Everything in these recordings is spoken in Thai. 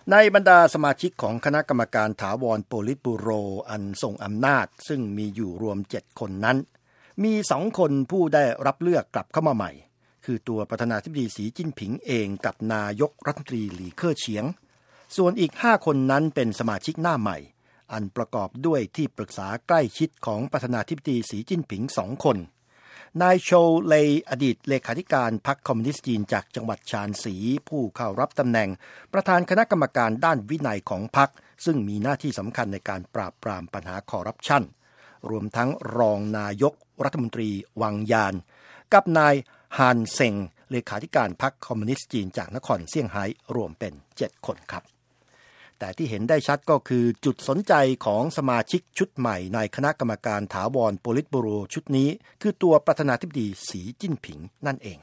ในบรรดาสมาชิกของคณะกรรมการถาวรโปลิตบูโรอันทรงอำนาจซึ่งมีอยู่รวม7คนนั้นมี2คนผู้ได้รับเลือกกลับเข้ามาใหม่คือตัวประธานาธิบดีสีจิ้นผิงเองกับนายกรัฐมนตรีหลี่เค่อเฉียงส่วนอีก5คนนั้นเป็นสมาชิกหน้าใหม่อันประกอบด้วยที่ปรึกษาใกล้ชิดของประธานาธิบดีสีจิ้นผิง2คนนายโชว์เลย์อดีตเลขาธิการพรรคคอมมิวนิสต์จีนจากจังหวัดชานซีผู้เข้ารับตำแหน่งประธานคณะกรรมการด้านวินัยของพรรคซึ่งมีหน้าที่สำคัญในการปราบปรามปัญหาคอร์รัปชันรวมทั้งรองนายกรัฐมนตรีวังยานกับนายฮานเซ็งเลขาธิการพรรคคอมมิวนิสต์จีนจากนครเซี่ยงไฮ้รวมเป็น7คนครับแต่ที่เห็นได้ชัดก็คือจุดสนใจของสมาชิกชุดใหม่ในคณะกรรมการถาวรโปลิตบูโรชุดนี้คือตัวประธานาธิบดีสีจิ้นผิงนั่นเอง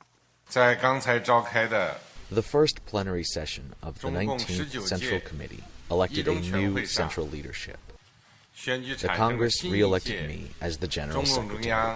The first plenary session of the 19th Central Committee elected a new central leadership. The Congress re-elected me as the General Secretary.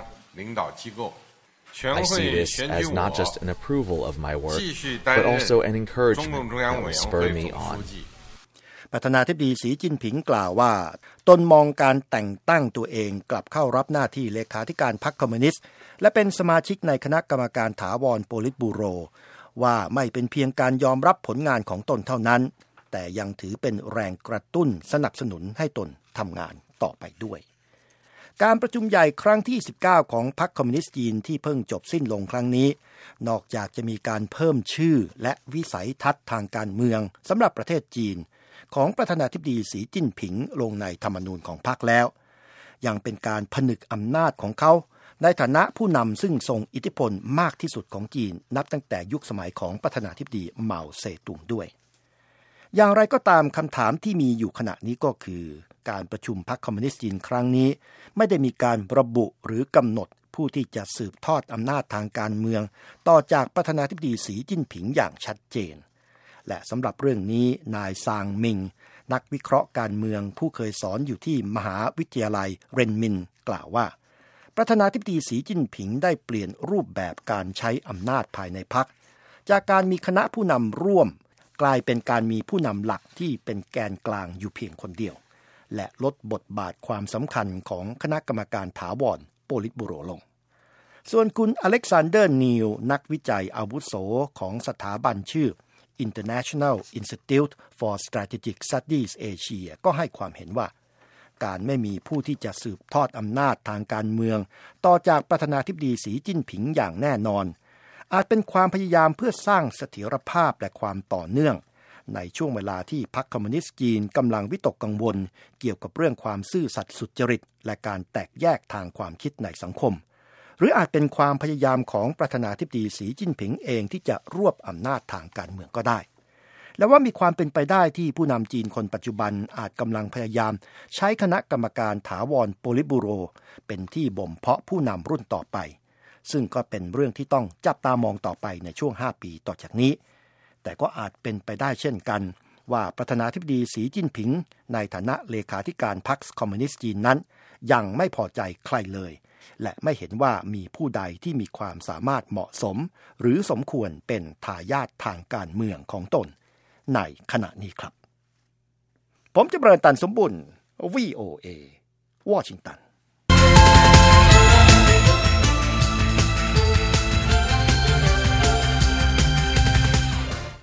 I see this as not just an approval of my work, but also an encouragement that will spur me on. ประธานาธิบดีสีจิ้นผิงกล่าวว่าตนมองการแต่งตั้งตัวเองกลับเข้ารับหน้าที่เลขาธิการพรรคคอมมิวนิสต์และเป็นสมาชิกในคณะกรรมการถาวรโปลิตบูโรว่าไม่เป็นเพียงการยอมรับผลงานของตนเท่านั้นแต่ยังถือเป็นแรงกระตุ้นสนับสนุนให้ตนทำงานต่อไปด้วยการประชุมใหญ่ครั้งที่19ของพรรคคอมมิวนิสต์จีนที่เพิ่งจบสิ้นลงครั้งนี้นอกจากจะมีการเพิ่มชื่อและวิสัยทัศน์ทางการเมืองสำหรับประเทศจีนของประธานาธิบดีสีจิ้นผิงลงในธรรมนูญของพรรคแล้วยังเป็นการผนึกอำนาจของเขาในฐานะผู้นำซึ่งทรงอิทธิพลมากที่สุดของจีนนับตั้งแต่ยุคสมัยของประธานาธิบดีเหมาเซตุงด้วยอย่างไรก็ตามคำถามที่มีอยู่ขณะนี้ก็คือการประชุมพรรคคอมมิวนิสต์จีนครั้งนี้ไม่ได้มีการระบุหรือกำหนดผู้ที่จะสืบทอดอำนาจทางการเมืองต่อจากประธานาธิบดีสีจิ้นผิงอย่างชัดเจนและสำหรับเรื่องนี้นายซางมิงนักวิเคราะห์การเมืองผู้เคยสอนอยู่ที่มหาวิทยาลัยเรนมินกล่าวว่าประธานาธิบดีสีจิ้นผิงได้เปลี่ยนรูปแบบการใช้อำนาจภายในพรรคจากการมีคณะผู้นำร่วมกลายเป็นการมีผู้นำหลักที่เป็นแกนกลางอยู่เพียงคนเดียวและลดบทบาทความสำคัญของคณะกรรมการถาวรโปลิตบูโรลงส่วนคุณอเล็กซานเดอร์นีลนักวิจัยอาวุโสของสถาบันชื่อInternational Institute for Strategic Studies Asia ก็ให้ความเห็นว่าการไม่มีผู้ที่จะสืบทอดอำนาจทางการเมืองต่อจากประธานาธิบดีสีจิ้นผิงอย่างแน่นอนอาจเป็นความพยายามเพื่อสร้างเสถียรภาพและความต่อเนื่องในช่วงเวลาที่พรรคคอมมิวนิสต์จีนกำลังวิตกกังวลเกี่ยวกับเรื่องความซื่อสัตย์สุจริตและการแตกแยกทางความคิดในสังคมหรืออาจเป็นความพยายามของประธานาธิบดีสีจิ้นผิงเองที่จะรวบอำนาจทางการเมืองก็ได้และว่ามีความเป็นไปได้ที่ผู้นำจีนคนปัจจุบันอาจกำลังพยายามใช้คณะกรรมการถาวรโปลิตบูโรเป็นที่บ่มเพาะผู้นำรุ่นต่อไปซึ่งก็เป็นเรื่องที่ต้องจับตามองต่อไปในช่วง5ปีต่อจากนี้แต่ก็อาจเป็นไปได้เช่นกันว่าประธานาธิบดีสีจิ้นผิงในฐานะเลขาธิการพรรคคอมมิวนิสต์จีนนั้นยังไม่พอใจใครเลยและไม่เห็นว่ามีผู้ใดที่มีความสามารถเหมาะสมหรือสมควรเป็นทายาททางการเมืองของตนในขณะนี้ครับผมจำเริญตันสมบุญ VOA วอชิงตัน